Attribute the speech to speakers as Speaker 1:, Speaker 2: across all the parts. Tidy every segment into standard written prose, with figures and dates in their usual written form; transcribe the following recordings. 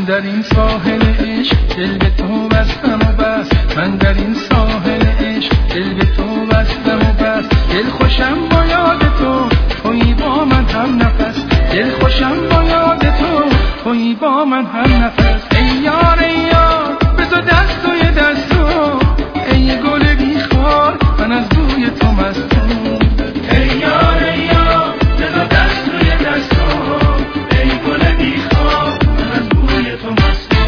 Speaker 1: در این ساحل عشق دل به تو بستم و بس، من در این ساحل عشق دل به تو بستم و بس. دل خوشم با یاد تو، تویی با من هم نفس. دل خوشم با یاد تو، تویی با من هم نفس. ای یار ای یار بذار دست توی دست تو، ای گل بیخار من از بوی تو مستم. ای یار ای یار بذار دست توی دست تو، ای گل بیخار من از بوی تو مستم.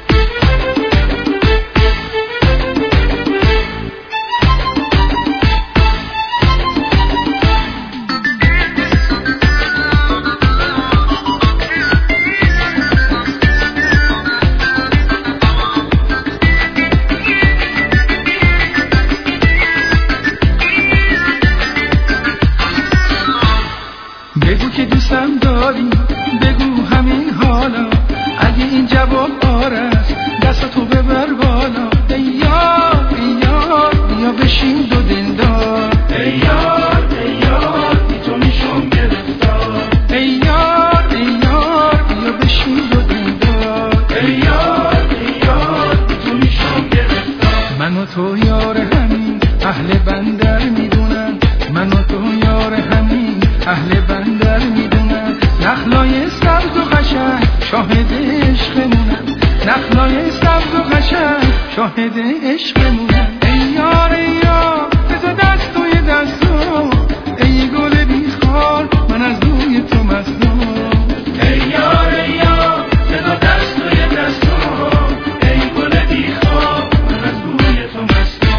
Speaker 1: بگو که دوستم داری، بگو همین حالا. اگه این جواب آره است دستاتو ببر بالا. ای یار ای یار بیا بشین دو دلدار. ای یار ای یار بی تو میشم گرفتار. ای یار ای یار بیا بشین دو دلدار. ای یار ای یار بی تو میشم گرفتار. من و تو یار همین اهل بندر میدونن، من و تو یار همین اهل بندر میدونن. نخلای سبز و قشنگ شاهد عشقمونن، نخلای سبز و قشنگ شاهد عشقمونن. ای یار ای یار بذار دست توی دست تو، ای گل بیخار من از بوی تو مستم. ای یار ای یار بذار دست توی دست تو، ای گل بیخار من از بوی تو مستم.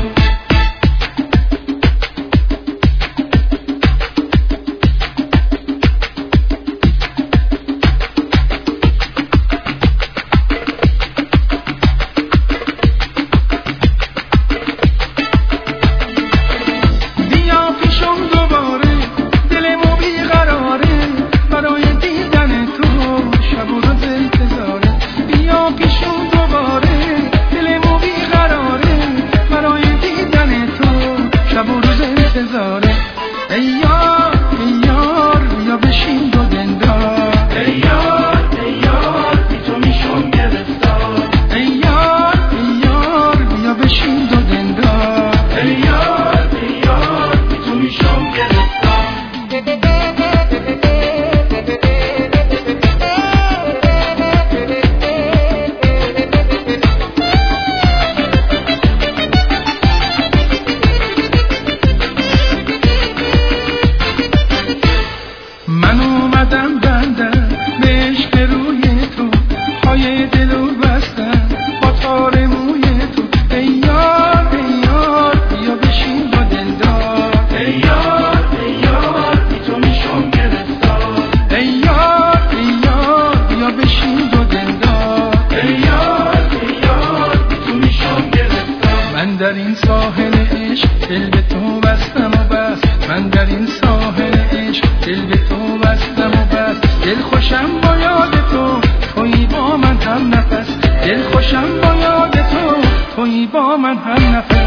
Speaker 1: ای یار ای یار بیا بشین دو دلدار. ای یار ای یار بی تو میشم گرفتار. ای یار ای یار بیا بشین دو دلدار. ای یار ای یار بی تو میشم گرفتار. من اومدم بندم به عشق روی تو، پای دلو بستم با تار موی تو. ای یار ای یار بیا بشین با دلدار. ای یار ای یار بی تو میشم گرفتار. ای یار ای یار بیا بشین با دلدار. ای یار ای یار بی تو میشم گرفتار. من در این ساحل عشق دل به تو بستم و بس، من در این ساحل عشق دل به تو بستم و بس. دل خوشم با یاد تو، تویی با من هم نفس. دل خوشم با یاد تو، تویی با من هم نفس.